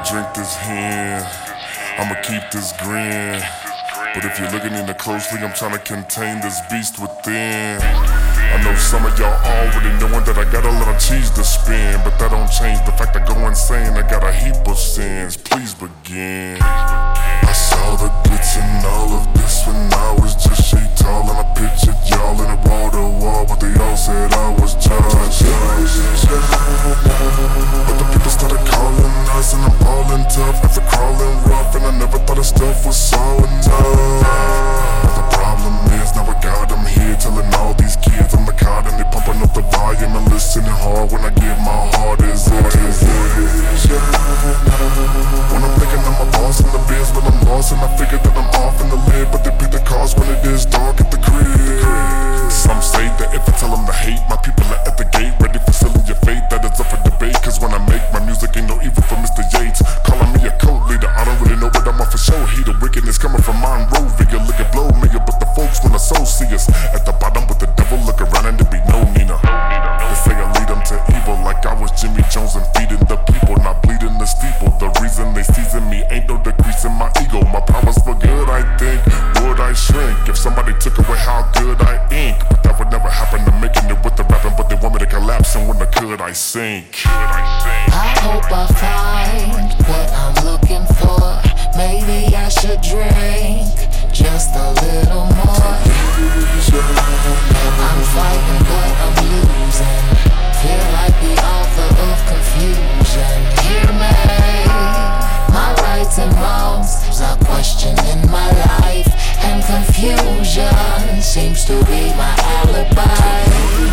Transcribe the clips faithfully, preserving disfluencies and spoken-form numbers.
drink this hand, I'ma keep this grin. But if you're looking in it closely, I'm trying to contain this beast within. I know some of y'all already knowing that I got a lot of cheese to spin, but that don't change the fact I go insane. I got a heap of sins, please begin. I saw the glitz in all of this when I was just shit tall, and I pictured y'all in a wall to wall, but they all said I was judged. But the people started calling us, and I'm ballin' tough after crawling rough, and I never thought this stuff was so enough. But the problem is now I got them here telling all these kids I'm the card, and they pumping up the volume and listening hard when I give my heart is it. When I'm thinking I'm a boss in the biz, but I'm lost, and I figure that I'm off in the lid, but they pick the cars when it is dark at the crib. Some say that if I tell them to hate, my people are at the gate ready for selling your fate. That is up for debate, cause when I make my music ain't no evil for Mister Yates. Calling me a cult leader, I don't really know what I'm on for show. He the wickedness coming from Monrovia, look at blow me, but the folks wanna so see us at the bottom with the devil, look around and there be no Nina. They say I lead them to evil like I was Jimmy Jones and feeding the people, not bleeding the steeple. The reason they season me ain't no decrease in my ego. My power's for good, I think, would I shrink if somebody took away how good I ink? But that would never happen to making it with the rapping, but they want me to collapse, and when I could I sink. I hope I find what I'm looking for. Maybe I should drink just a little more. I'm fighting but I'm losing, feel like the author of confusion. Hear me, my rights and wrongs are questioning my life, and confusion seems to be my alibi.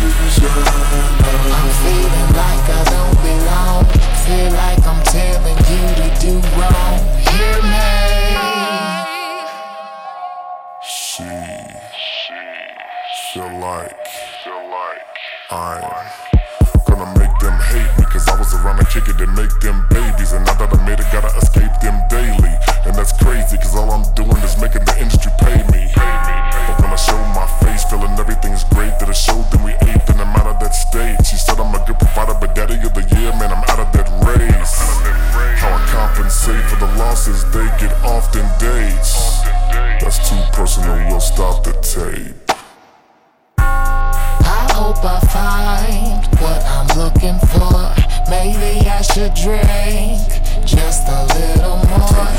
I'm feeling like I don't belong, feel like I'm telling you to do wrong. Hear me. She feel like I'm gonna make them hate me, cause I was around to kick it and make them babies, and now that I made it, gotta escape them daily. And that's crazy, cause all I'm doing is making the industry pay me. But when I show my face, feeling everything's great, that I showed them we ate, then I'm out of that state. She said I'm a good provider, but daddy of the year, man, I'm out of that race. How I compensate for the losses they get often dates, that's too personal, we'll stop the tape. I hope I find what I'm looking for. Maybe I should drink just a little more.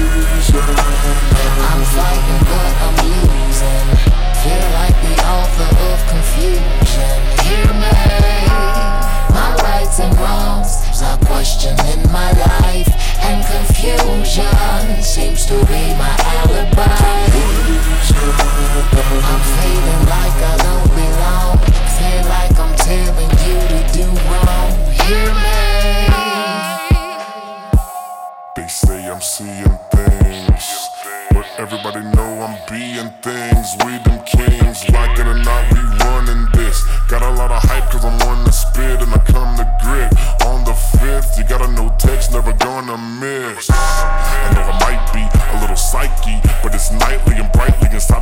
I'm fighting but I'm losing, feel like the author of confusion. Hear me, my rights and wrongs are questioning my life, and confusion seems to be my alibi. I'm feeling like I don't belong, feel like I'm telling you to do wrong. Hear me. They say I'm seeing things, but everybody know I'm being things. We them kings, like it or not, we running this. Got a lot of hype cause I'm on the spit, and I come to grit. On the fifth, you gotta know text, never gonna miss. I know I might be a little psyche, but it's nightly and brightly inside